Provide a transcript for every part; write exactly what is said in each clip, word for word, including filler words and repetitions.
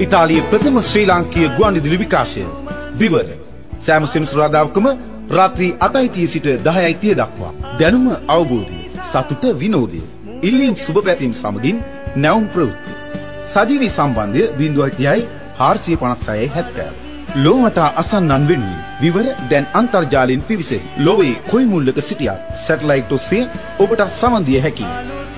ඉතාලියේ ප්‍රථම ශ්‍රී ලාංකීය ගුවන්විදුලි විකාශය විවර සෑම සෙනසුරාදාකම රාත්‍රී අටයි තිය සිට දහයයි තිය දක්වා දැනුම අවබෝධය සතුට විනෝදය ඉල්ලීම් සුබ පැතීම් සමගින් නැවුම් ප්‍රවෘත්ති සජීවී සම්බන්ධය බිංදුවයි තිහයි හාරසිය පනස් හයයි හැත්තෑ ලෝමට අසන්නන් වෙනුවෙන් විවර දැන් අන්තර්ජාලයෙන් පිවිසෙයි. ලෝකයේ කොයි මුල්ලක සිටියත් සැටලයිට් ඔස්සේ ඔබට සමන් දිය හැකියි.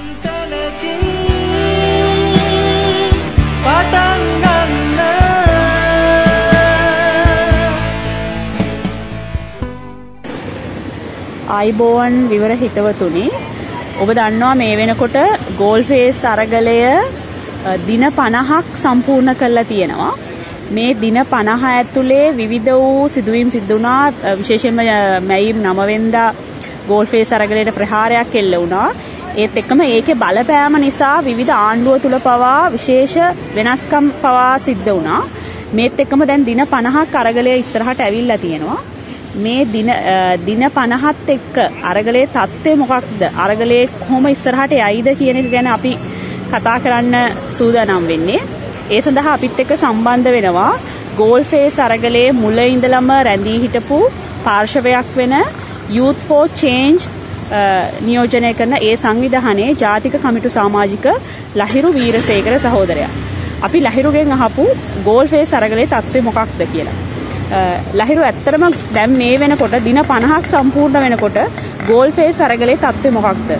ආයිබෝවන් විවර හිතවතුනි, ඔබ දන්නවා මේ වෙනකොට ගෝල්ෆේස් අරගලය දින පනහක් සම්පූර්ණ කරලා තියෙනවා. මේ දින පනහ ඇතුලේ විවිධ වූ සිදුවීම් සිදු වුණා. විශේෂයෙන්ම මැයි නවය වෙනිදා ගෝල්ෆේස් අරගලයට ප්‍රහාරයක් එල්ල වුණා. ඒත් එක්කම ඒකේ බලපෑම නිසා විවිධ ආණ්ඩුව තුල පවා විශේෂ වෙනස්කම් පවා සිද්ධ වුණා. මේත් එක්කම දැන් දින පනහක් අරගලය ඉස්සරහට ඇවිල්ලා තියෙනවා. මේ දින දින පනහත් එක්ක අරගලයේ තත්ත්වය මොකක්ද? අරගලයේ කොහොම ඉස්සරහට යයිද කියන එක ගැන අපි කතා කරන්න සූදානම් වෙන්නේ. ඒ සඳහා අපිත් එක්ක සම්බන්ධ වෙනවා ගෝල්ෆේස් අරගලයේ මුල ඉඳලම රැඳී හිටපු පාර්ශවයක් වෙන Youth for Change නියෝජනය කරන ඒ සංවිධානයේ ජාතික කමිටු සමාජික ලහිරු වීරසේකර සහෝදරයා. අපි ලහිරුගෙන් අහපු ගෝල්ෆේස් අරගලයේ තත්ත්වය මොකක්ද කියලා. ලහිරු, ඇත්තටම දැන් මේ වෙනකොට දින පනහක් සම්පූර්ණ වෙනකොට ගෝල්ෆේස් අරගලයේ තත්ත්වය මොකක්ද?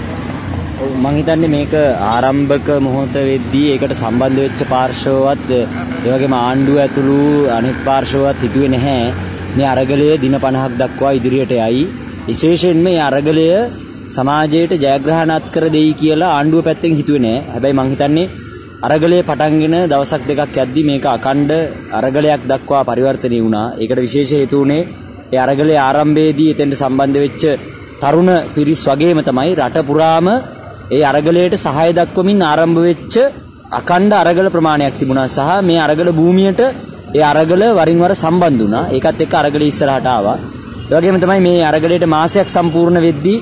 මම හිතන්නේ මේක ආරම්භක මොහොත වෙද්දී ඒකට සම්බන්ධ වෙච්ච පාර්ශවවත් ඒ වගේම ආණ්ඩුව ඇතුළු අනෙක් පාර්ශවවත් හිතුවේ නැහැ මේ අරගලය දින පනහක් දක්වා ඉදිරියට යයි. විශේෂයෙන්ම මේ අරගලය සමාජයට ජයග්‍රහණත් කර දෙයි කියලා ආණ්ඩුව පැත්තෙන් හිතුවේ නැහැ. හැබැයි මම හිතන්නේ අරගලය පටන්ගෙන දවසක් දෙකක් යද්දී මේක අඛණ්ඩ අරගලයක් දක්වා පරිවර්තනය වුණා. ඒකට විශේෂ හේතු උනේ ඒ අරගලයේ ආරම්භයේදී එතෙන්ට සම්බන්ධ වෙච්ච තරුණ පිරිස් වගේම තමයි රට පුරාම ඒ අරගලයට සහාය දක්වමින් ආරම්භ වෙච්ච අඛණ්ඩ අරගල ප්‍රමාණයක් තිබුණා සහ මේ අරගල භූමියට ඒ අරගල වරින් වර සම්බන්ධ වුණා. ඒකත් එක්ක අරගල ඉස්සරහට ආවා. ඒ වගේම තමයි මේ අරගලයට මාසයක් සම්පූර්ණ වෙද්දී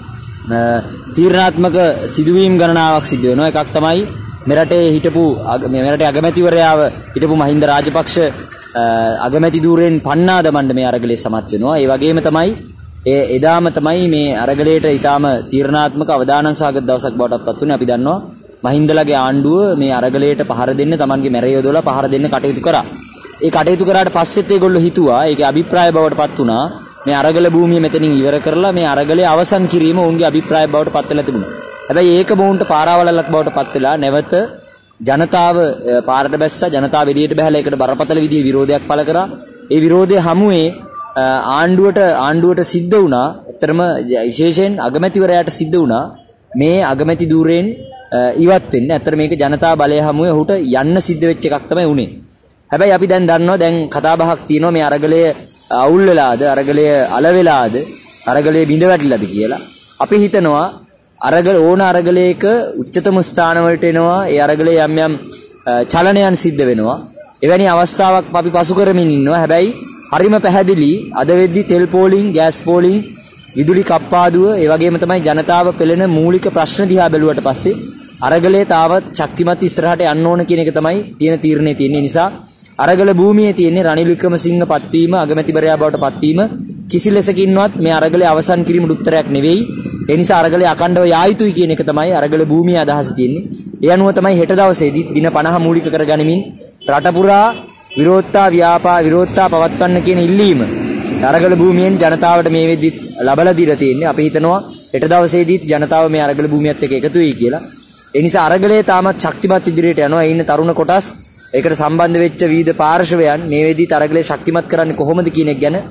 තීරණාත්මක සිදුවීම් ගණනාවක් සිදු වෙනවා. එකක් තමයි මෙරටේ හිටපු මේ රටේ අගමැතිවරයාව හිටපු මහින්ද රාජපක්ෂ අගමැති ධූරයෙන් පන්නා දමන්න මේ අරගලයේ සමත් වෙනවා. ඒ වගේම තමයි ඒ එදාම තමයි මේ අරගලයට ඊටාම තීරණාත්මක අවදානම් සහගත දවසක් බවට පත් වුණේ. අපි දන්නවා මහින්දලගේ ආණ්ඩුව මේ අරගලයට පහර දෙන්න තමන්ගේ මැරේ යොදවලා පහර දෙන්න කටයුතු කරා. ඒ කටයුතු කරාට පස්සෙත් ඒගොල්ලෝ හිතුවා ඒකේ අභිප්‍රාය බවට පත් වුණා මේ අරගල භූමිය මෙතනින් ඉවර කරලා මේ අරගලයේ අවසන් කිරීම ඔවුන්ගේ අභිප්‍රාය බවට පත් වෙලා තිබුණා. හැබැයි ඒක මොවුන්ට පාරාවලක් බවට පත් වෙලා නැවත ජනතාව පාරට බැස්සා. ජනතාව එළියට බහලා ඒකට බරපතල විදිහේ විරෝධයක් පළ කරා. ඒ විරෝධය හමුවේ ආණ්ඩුවට ආණ්ඩුවට සිද්ධ වුණා. ඇත්තටම විශේෂයෙන් අගමැතිවරයාට සිද්ධ වුණා මේ අගමැති ධූරයෙන් ඉවත් වෙන්න. ඇත්තට මේක ජනතා බලය හමුවේ ඔහුට යන්න සිද්ධ වෙච්ච එකක් තමයි උනේ. හැබැයි අපි දැන් දන්නවා දැන් කතා බහක් තියෙනවා මේ අරගලය අවුල් වෙලාද, අරගලය අල වෙලාද, අරගලය බිඳ වැටිලාද කියලා. අපි හිතනවා අරගල ඕන අරගලයක උච්චතම ස්ථාන වලට එනවා. ඒ අරගලයේ යම් යම් චලනයන් සිද්ධ වෙනවා. එවැනි අවස්ථාවක් අපි පසු කරමින් ඉන්නවා. හැබැයි හරිම පැහැදිලි අද වෙද්දි තෙල් පෝලිං, ගෑස් පෝලිං, විදුලි කප්පාදුව, ඒ වගේම තමයි ජනතාව පෙළෙන මූලික ප්‍රශ්න දිහා බැලුවට පස්සේ අරගලයේ තාවත් ශක්තිමත් ඉස්සරහට යන්න ඕන කියන එක තමයි තියෙන තීරණය තියෙන්නේ. නිසා අරගල භූමියේ තියෙන්නේ රනිල් වික්‍රමසිංහ පත්වීම, අගමැතිවරයා බවට පත්වීම කිසි ලෙසකින්වත් මේ අරගලයේ අවසන් කිරීමට උත්තරයක් නෙවෙයි. ඒ නිසා අරගලයේ අඛණ්ඩව යා යුතුයි කියන එක තමයි අරගල භූමියේ අදහස තියෙන්නේ. ඒ අනුව තමයි හෙට දවසේදී දින පනහ මූලික කරගනිමින් රට පුරා විරෝධතා ව්‍යාපා විරෝධතා පවත්වන්න කියන ඉල්ලීම අරගල භූමියෙන් ජනතාවට මේ වෙද්දි ලබලා දීලා තියෙන්නේ. අපි හිතනවා හෙට දවසේදීත් ජනතාව මේ අරගල භූමියත් එක්ක එකතු වෙයි කියලා. ඒ නිසා අරගලයේ තාමත් ශක්තිමත් ඉදිරියට යනවා. ඒ ඉන්න තරුණ කොටස්, ඒකට සම්බන්ධ වෙච්ච විවිධ පාර්ශවයන් මේ වෙද්දි අරගලය ශක්තිමත් කරන්නේ කොහොමද කියන එක ගැන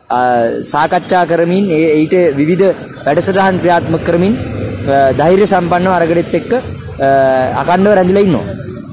සාකච්ඡා කරමින් ඊට විවිධ වැඩසටහන් ක්‍රියාත්මක කරමින් ධෛර්ය සම්පන්නව අරගලෙත් එක්ක අකණ්ඩව රැඳිලා ඉන්නවා.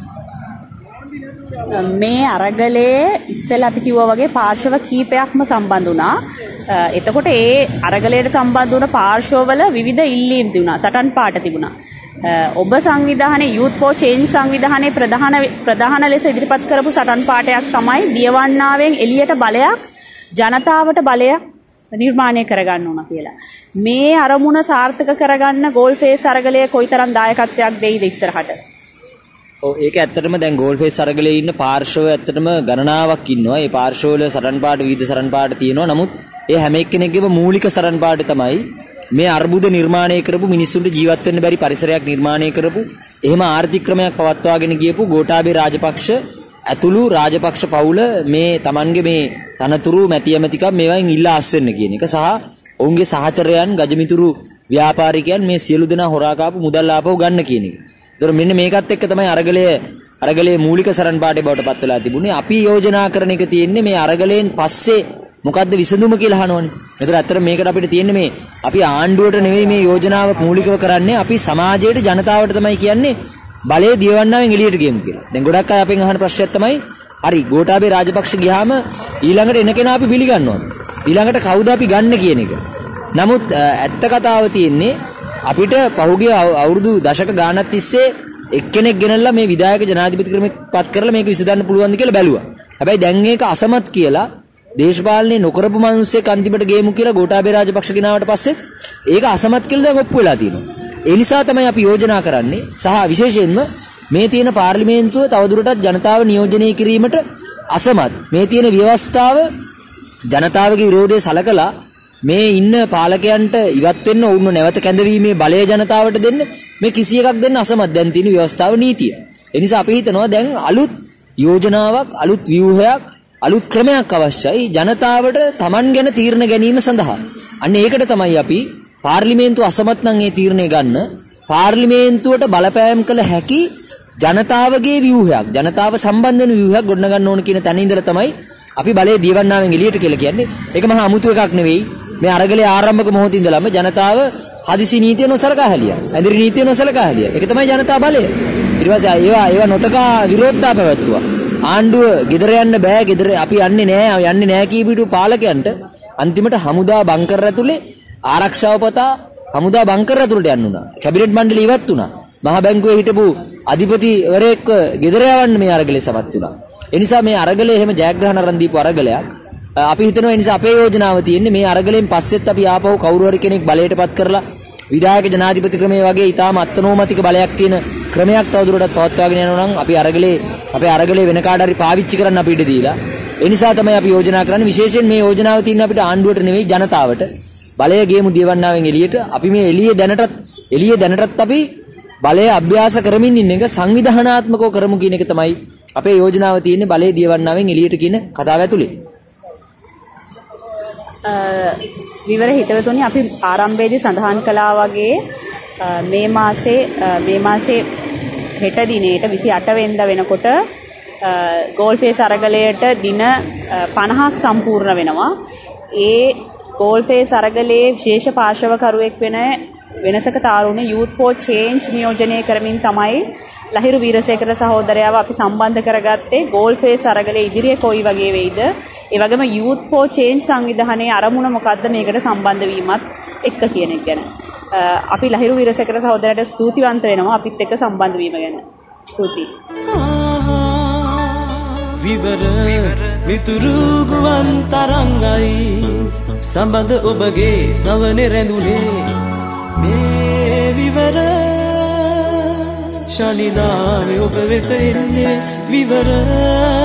මේ අරගලයේ ඉස්සෙල්ලා අපි කිව්වා වගේ පාර්ශව කීපයක්ම සම්බන්ධ වුණා. එතකොට ඒ අරගලයට සම්බන්ධ වුණ පාර්ශවවල විවිධ ඉල්ලීම් තිබුණා. සටන් පාට තිබුණා. ඔබ සංවිධානයේ Youth for Change සංවිධානයේ ප්‍රධාන ප්‍රධාන ලෙස ඉදිරිපත් කරපු සටන් පාටයක් තමයි දියවන්නාවෙන් එළියට බලයක්, ජනතාවට බලයක් නිර්මාණය කරගන්න ඕන කියලා. මේ අරමුණ සාර්ථක කරගන්න ගෝල්ෆේස් අරගලයේ කොයිතරම් දායකත්වයක් දෙයිද ඉස්සරහට? ඔව් ඒක ඇත්තටම දැන් ගෝල් ෆේස් අරගලේ ඉන්න පාර්ශව ඇත්තටම ගණනාවක් ඉන්නවා. ඒ පාර්ශවවල සරන් පාට විවිධ සරන් පාට තියෙනවා. නමුත් ඒ හැම එක්කෙනෙක්ගේම මූලික සරන් පාට තමයි මේ අර්බුද නිර්මාණය කරපු මිනිස්සුන්ට ජීවත් වෙන්න බැරි පරිසරයක් නිර්මාණය කරපු එහෙම ආර්ථික ක්‍රමයක් පවත්වාගෙන ගියපු ගෝඨාභය රාජපක්ෂ ඇතුළු රාජපක්ෂ පවුල මේ Tamanගේ මේ තනතුරු මැති ඇමතිකම් මේවායින් ඉල්ලා අස් වෙන්න කියන එක සහ ඔවුන්ගේ සහචරයන් ගජමිතුරු ව්‍යාපාරිකයන් මේ සියලු දෙනා හොරා කාපු මුදල් ආපහු ගන්න කියන එක. ඒතර මෙන්න මේකත් එක්ක තමයි අරගලයේ අරගලයේ මූලික සරන් පාඩේ බවට පත් වෙලා තිබුණේ. අපි යෝජනා කරන එක තියෙන්නේ මේ අරගලයෙන් පස්සේ මොකද්ද විසඳුම කියලා අහනවනේ. ඒතර ඇත්තට මේකට අපිට තියෙන්නේ මේ අපි ආණ්ඩුවට නෙවෙයි මේ යෝජනාව මූලිකව කරන්නේ. අපි සමාජයට ජනතාවට තමයි කියන්නේ බලය දියවන්නාවෙන් එළියට ගියමු කියලා. දැන් ගොඩක් අය අපෙන් අහන ප්‍රශ්නයක් තමයි හරි ගෝඨාභය රාජපක්ෂ ගියාම ඊළඟට එන කෙනා අපි පිළිගන්නවද? ඊළඟට කවුද අපි ගන්න කියන එක. නමුත් ඇත්ත කතාව තියෙන්නේ අපිට පහුගිය අවුරුදු දශක ගානක් තිස්සේ එක්කෙනෙක් ගෙනල්ලා මේ විධායක ජනාධිපති ක්‍රමයක් පත් කරලා මේක විසඳන්න පුළුවන්ද කියලා බැලුවා. හැබැයි දැන් ඒක අසමත් කියලා දේශපාලනේ නොකරපු මිනිස්සෙක් අන්තිමට ගේමු කියලා ගෝඨාභය රාජපක්ෂ ගෙනාවට පස්සේ ඒක අසමත් කියලා දැන් ඔප්පු වෙලා තියෙනවා. ඒ නිසා තමයි අපි යෝජනා කරන්නේ සහ විශේෂයෙන්ම මේ තියෙන පාර්ලිමේන්තුව තවදුරටත් ජනතාව නියෝජනය කිරීමට අසමත්. මේ තියෙන ව්‍යවස්ථාව ජනතාවගේ විරෝධය සලකලා මේ ඉන්න පාලකයන්ට ඉවත් වෙන්න වුණ නැවත කැඳවීමේ බලය ජනතාවට දෙන්න මේ කිසි එකක් දෙන්න අසමත් දැන් තියෙන ව්‍යවස්ථාව නීතිය. ඒ නිසා අපි හිතනවා දැන් අලුත් යෝජනාවක් අලුත් ව්‍යුහයක් අලුත් ක්‍රමයක් අවශ්‍යයි ජනතාවට Taman ගැන තීරණ ගැනීම සඳහා. අන්න ඒකට තමයි අපි පාර්ලිමේන්තුව අසමත් නම් ඒ තීරණය ගන්න පාර්ලිමේන්තුවට බලපෑම් කළ හැකි ජනතාවගේ ව්‍යුහයක් ජනතාව සම්බන්ධ වෙන ව්‍යුහයක් ගොඩනගන්න ඕන කියන තැන ඉඳලා තමයි අපි බලය දියවන්නාවෙන් එළියට කියලා කියන්නේ. ඒක මහා අමුතු එකක් නෙවෙයි. මේ අරගලේ ආරම්භක මොහොතේ ඉඳලම ජනතාව හදිසි නීතිය නොසලකා හැලියා. ඇදිරි නීතිය නොසලකා හැලියා. ඒක තමයි ජනතා බලය. ඊට පස්සේ ඒවා ඒවා නොතකා විරෝධතා පැවැත්තුවා. ආණ්ඩුව ගෙදර යන්න බෑ ගෙදර අපි යන්නේ නෑ යන්නේ නෑ කීපිටු පාලකයන්ට අන්තිමට හමුදා බංකර් ඇතුලේ ආරක්ෂාව පතා හමුදා බංකර් ඇතුලට යන්න උනා. කැබිනට් මණ්ඩලය ඉවත් වුණා. මහ බැංකුවේ හිටපු අධිපතිවරයෙක්ව ගෙදර යවන්න මේ අරගලේ සමත් වුණා. ඒ නිසා මේ අරගලේ එහෙම ජයග්‍රහණ අරන් දීපු අරගලයක් අපි හිතනවා. ඒ නිසා අපේ යෝජනාව තියෙන්නේ මේ අරගලෙන් පස්සෙත් අපි ආපහු කවුරු හරි කෙනෙක් බලයටපත් කරලා විධායක ජනාධිපති ක්‍රමයේ වගේ ඊටාම අත්නෝමතික බලයක් තියෙන ක්‍රමයක් තවදුරටත් පවත්වාගෙන යනවා නම් අපි අරගලේ අපේ අරගලේ වෙන කාට හරි පාවිච්චි කරන්න අපි ඉඩ දීලා. ඒ නිසා තමයි අපි යෝජනා කරන්නේ විශේෂයෙන් මේ යෝජනාව තියෙන්නේ අපිට ආණ්ඩුවට නෙවෙයි ජනතාවට. බලය ගේමු දියවන්නාවෙන් එළියට. අපි මේ එළිය දැනටත් එළිය දැනටත් අපි බලය අභ්‍යාස කරමින් ඉන්න එක සංවිධානාත්මකව කරමු කියන එක තමයි අපේ යෝජනාව තියෙන්නේ බලය දියවන්නාවෙන් එළියට කියන කතාව ඇතුලේ. විවර හිතවතුනි අපි ආරම්භයේදී සඳහන් කළා වගේ මේ මාසේ මේ මාසේ හෙට දිනේට විසි අට වෙනිදා වෙනකොට ගෝල් ෆේස් අරගලයට දින පනහක් සම්පූර්ණ වෙනවා. ඒ ගෝල් ෆේස් අරගලයේ විශේෂ පාර්ශවකරුවෙක් වෙන වෙනසක තාරුණ Youth for Change නියෝජනය කරමින් තමයි ලහිරු වීරසේකර සහෝදරයාව අපි සම්බන්ධ කරගත්තේ. ගෝල් ෆේස් අරගලයේ ඉදිරියේ කොයි වගේ වෙයිද, ඒ වගේම Youth for Change සංවිධානයේ අරමුණ මොකද්ද මේකට සම්බන්ධ වීමත් එක්ක කියන එක ගැන අපි ලහිරු වීරසේකර සහෝදරයාට ස්තුතිවන්ත වෙනවා අපිත් එක්ක සම්බන්ධ වීම ගැන. ස්තුතියි. විවර මිතුරු ගුවන් තරංගයි සම්බන්ධ ඔබගේ සවනේ රැඳුනේ මේ විවර ශනිදානේ ඔබ වෙත එන්නේ විවර